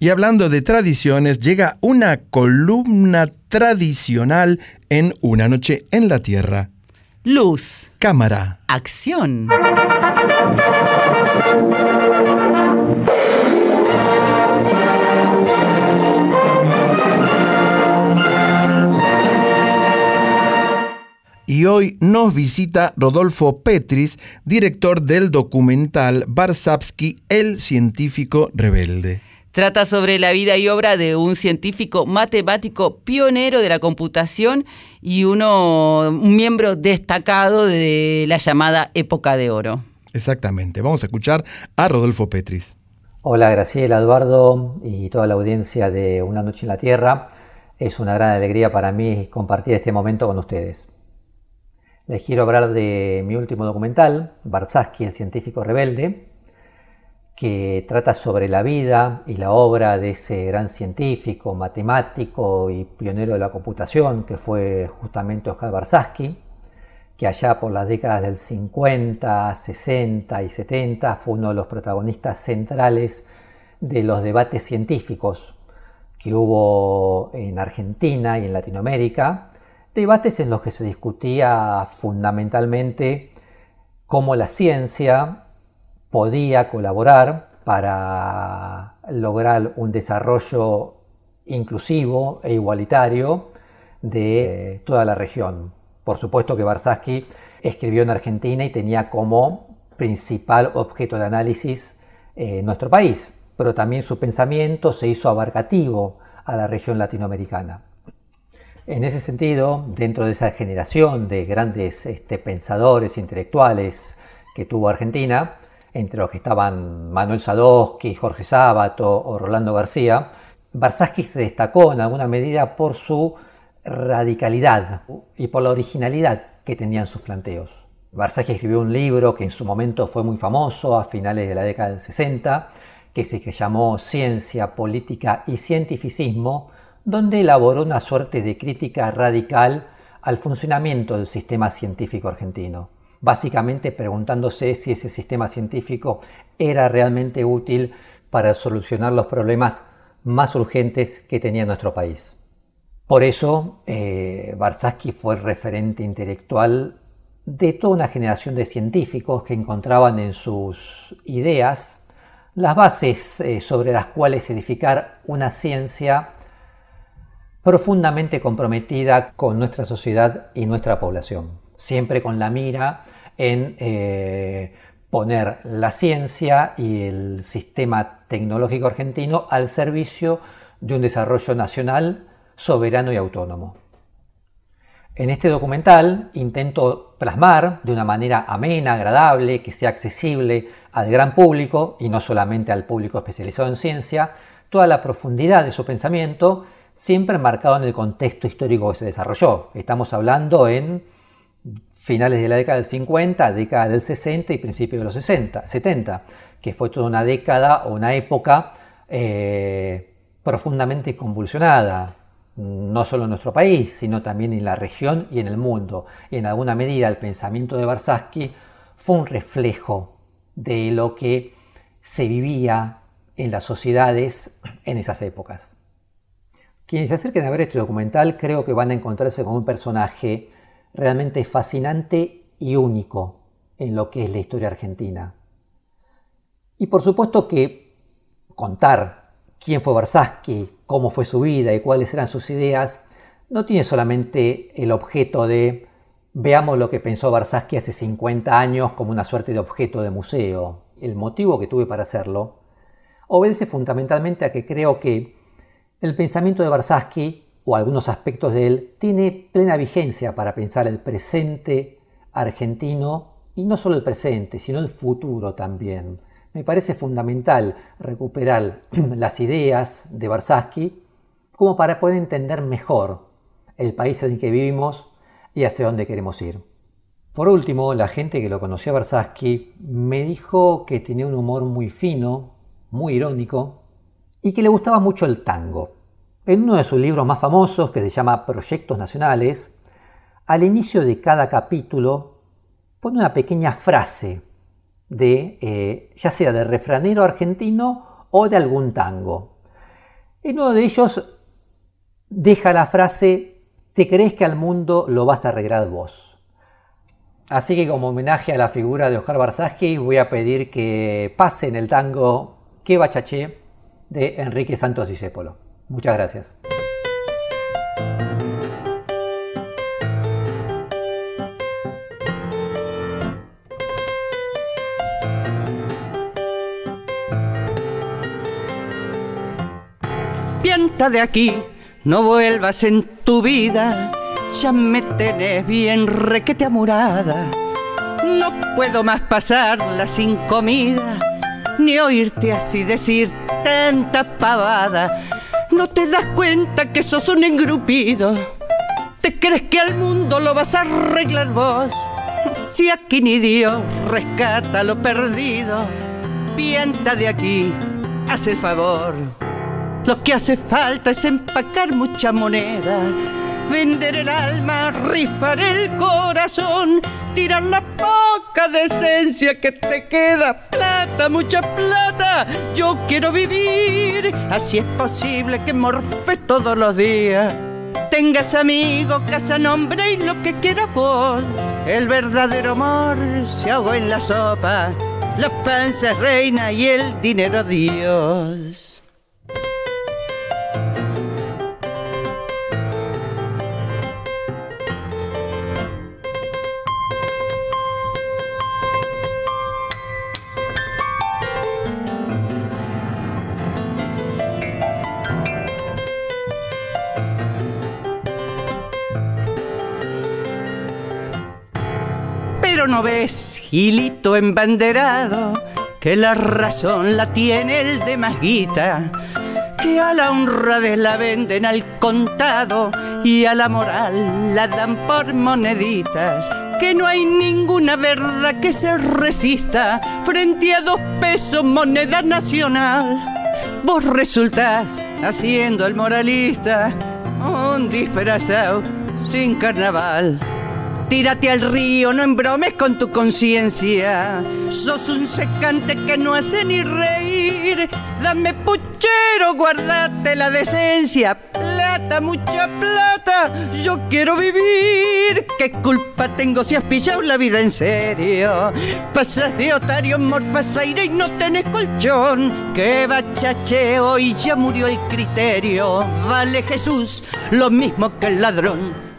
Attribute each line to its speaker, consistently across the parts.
Speaker 1: Y hablando de tradiciones, llega una columna tradicional en Una noche en la Tierra.
Speaker 2: Luz.
Speaker 1: Cámara.
Speaker 2: Acción.
Speaker 1: Y hoy nos visita Rodolfo Petris, director del documental Warshawski, el científico rebelde.
Speaker 2: Trata sobre la vida y obra de un científico matemático pionero de la computación y un miembro destacado de la llamada Época de Oro.
Speaker 1: Exactamente. Vamos a escuchar a Rodolfo Petris.
Speaker 3: Hola Graciela, Eduardo y toda la audiencia de Una noche en la Tierra. Es una gran alegría para mí compartir este momento con ustedes. Les quiero hablar de mi último documental, Warshawski, el científico rebelde, que trata sobre la vida y la obra de ese gran científico, matemático y pionero de la computación que fue justamente Oscar Warshawski, que allá por las décadas del 50, 60 y 70 fue uno de los protagonistas centrales de los debates científicos que hubo en Argentina y en Latinoamérica, debates en los que se discutía fundamentalmente cómo la ciencia podía colaborar para lograr un desarrollo inclusivo e igualitario de toda la región. Por supuesto que Warshawski escribió en Argentina y tenía como principal objeto de análisis nuestro país, pero también su pensamiento se hizo abarcativo a la región latinoamericana. En ese sentido, dentro de esa generación de grandes pensadores intelectuales que tuvo Argentina, entre los que estaban Manuel Sadowski, Jorge Sábato o Rolando García, Warshawski se destacó en alguna medida por su radicalidad y por la originalidad que tenían sus planteos. Warshawski escribió un libro que en su momento fue muy famoso a finales de la década del 60, que se llamó Ciencia, Política y Cientificismo, donde elaboró una suerte de crítica radical al funcionamiento del sistema científico argentino, básicamente preguntándose si ese sistema científico era realmente útil para solucionar los problemas más urgentes que tenía nuestro país. Por eso, Warshawski fue el referente intelectual de toda una generación de científicos que encontraban en sus ideas las bases sobre las cuales edificar una ciencia profundamente comprometida con nuestra sociedad y nuestra población, siempre con la mira en poner la ciencia y el sistema tecnológico argentino al servicio de un desarrollo nacional soberano y autónomo. En este documental intento plasmar de una manera amena, agradable, que sea accesible al gran público y no solamente al público especializado en ciencia, toda la profundidad de su pensamiento, siempre enmarcado en el contexto histórico que se desarrolló. Estamos hablando en finales de la década del 50, década del 60 y principios de los 70, que fue toda una década o una época profundamente convulsionada, no solo en nuestro país, sino también en la región y en el mundo. Y en alguna medida el pensamiento de Warshawski fue un reflejo de lo que se vivía en las sociedades en esas épocas. Quienes se acerquen a ver este documental creo que van a encontrarse con un personaje realmente fascinante y único en lo que es la historia argentina. Y por supuesto que contar quién fue Warshawski, cómo fue su vida y cuáles eran sus ideas, no tiene solamente el objeto de veamos lo que pensó Warshawski hace 50 años como una suerte de objeto de museo. El motivo que tuve para hacerlo obedece fundamentalmente a que creo que el pensamiento de Warshawski, o algunos aspectos de él, tiene plena vigencia para pensar el presente argentino, y no solo el presente, sino el futuro también. Me parece fundamental recuperar las ideas de Warshawski como para poder entender mejor el país en el que vivimos y hacia dónde queremos ir. Por último, la gente que lo conoció a Warshawski me dijo que tenía un humor muy fino, muy irónico, y que le gustaba mucho el tango. En uno de sus libros más famosos, que se llama Proyectos Nacionales, al inicio de cada capítulo pone una pequeña frase de, ya sea de refranero argentino o de algún tango. En uno de ellos deja la frase: ¿te crees que al mundo lo vas a arreglar vos? Así que, como homenaje a la figura de Oscar Barzazki, voy a pedir que pasen el tango Que va Chaché de Enrique Santos Discépolo. Muchas gracias.
Speaker 4: Pianta de aquí, no vuelvas en tu vida, ya me tenés bien requete amurada. No puedo más pasarla sin comida, ni oírte así decir tanta pavada. ¿No te das cuenta que sos un engrupido? ¿Te crees que al mundo lo vas a arreglar vos? Si aquí ni Dios rescata lo perdido, pianta de aquí, haz el favor. Lo que hace falta es empacar mucha moneda, vender el alma, rifar el corazón, tirar la poca decencia que te queda. Plata, mucha plata, yo quiero vivir. Así es posible que morfes todos los días, tengas amigos, casa, nombre y lo que quieras vos. El verdadero amor se ahogó en la sopa, la panza es reina y el dinero Dios. Pero no ves, Gilito embanderado, que la razón la tiene el de más guita, que a la honradez la venden al contado y a la moral la dan por moneditas, que no hay ninguna verdad que se resista frente a 2 pesos moneda nacional. Vos resultás haciendo el moralista, un disfrazado sin carnaval. Tírate al río, no embromes con tu conciencia. Sos un secante que no hace ni reír. Dame puchero, guardate la decencia. Plata, mucha plata, yo quiero vivir. ¿Qué culpa tengo si has pillado la vida en serio? Pasas de otario, morfas aire y no tenés colchón. Que bachache, hoy ya murió el criterio. Vale Jesús, lo mismo que el ladrón.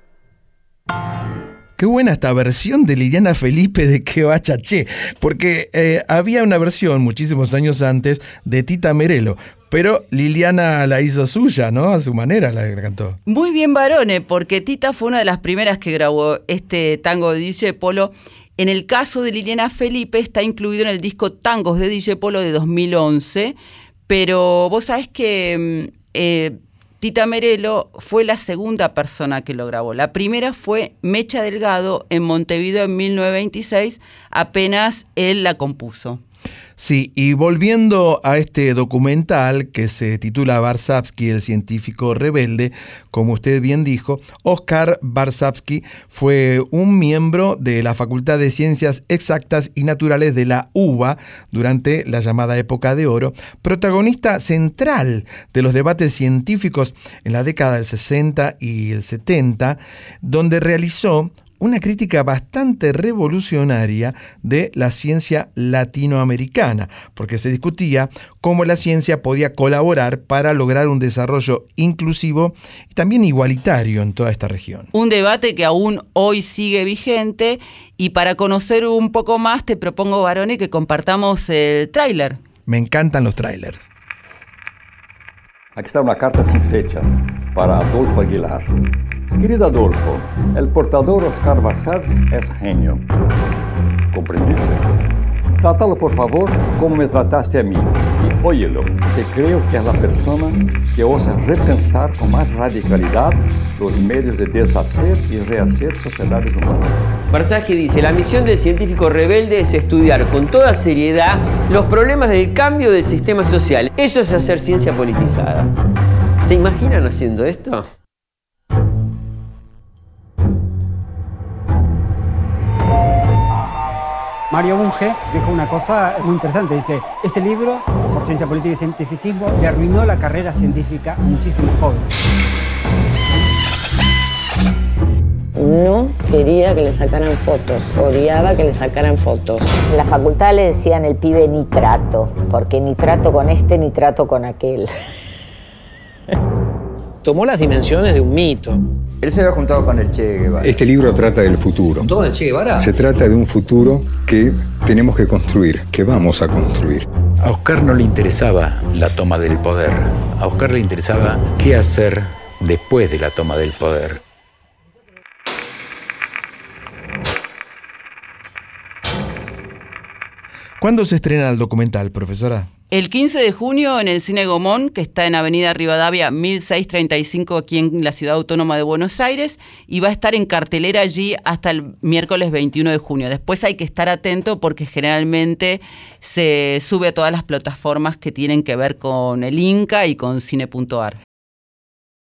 Speaker 1: Qué buena esta versión de Liliana Felipe de Que va Chaché, porque había una versión muchísimos años antes de Tita Merelo, pero Liliana la hizo suya, ¿no? A su manera la cantó.
Speaker 2: Muy bien, Barone, porque Tita fue una de las primeras que grabó este tango de Discépolo. En el caso de Liliana Felipe está incluido en el disco Tangos de Discépolo de 2011, pero vos sabés que Tita Merelo fue la segunda persona que lo grabó. La primera fue Mecha Delgado en Montevideo en 1926, apenas él la compuso.
Speaker 1: Sí, y volviendo a este documental que se titula Barzazki, el científico rebelde, como usted bien dijo, Oscar Barzazki fue un miembro de la Facultad de Ciencias Exactas y Naturales de la UBA durante la llamada Época de Oro, protagonista central de los debates científicos en la década del 60 y el 70, donde realizó una crítica bastante revolucionaria de la ciencia latinoamericana, porque se discutía cómo la ciencia podía colaborar para lograr un desarrollo inclusivo y también igualitario en toda esta región.
Speaker 2: Un debate que aún hoy sigue vigente, y para conocer un poco más te propongo, Barone, que compartamos el tráiler.
Speaker 1: Me encantan los tráilers.
Speaker 5: Aquí está una carta sin fecha para Adolfo Aguilar. Querido Adolfo, el portador Oscar Barzazki es genio. ¿Comprendiste? Trátalo por favor como me trataste a mí y óyelo, que creo que es la persona que osa repensar con más radicalidad los medios de deshacer y rehacer sociedades humanas.
Speaker 6: Barzazki dice: la misión del científico rebelde es estudiar con toda seriedad los problemas del cambio del sistema social. Eso es hacer ciencia politizada. ¿Se imaginan haciendo esto?
Speaker 7: Mario Bunge dijo una cosa muy interesante. Dice, ese libro, por Ciencia Política y Cientificismo, le arruinó la carrera científica a muchísimos jóvenes.
Speaker 8: No quería que le sacaran fotos, odiaba que le sacaran fotos. En la facultad le decían el pibe nitrato, porque nitrato con este, nitrato con aquel.
Speaker 9: Tomó las dimensiones de un mito.
Speaker 10: Él se había juntado con el Che Guevara.
Speaker 11: Este libro trata del futuro.
Speaker 9: ¿Juntó con el Che Guevara?
Speaker 11: Se trata de un futuro que tenemos que construir, que vamos a construir.
Speaker 12: A Oscar no le interesaba la toma del poder. A Oscar le interesaba qué hacer después de la toma del poder.
Speaker 1: ¿Cuándo se estrena el documental, profesora?
Speaker 2: El 15 de junio en el Cine Gomón, que está en Avenida Rivadavia 1635 aquí en la Ciudad Autónoma de Buenos Aires, y va a estar en cartelera allí hasta el miércoles 21 de junio. Después hay que estar atento porque generalmente se sube a todas las plataformas que tienen que ver con el Inca y con Cine.ar.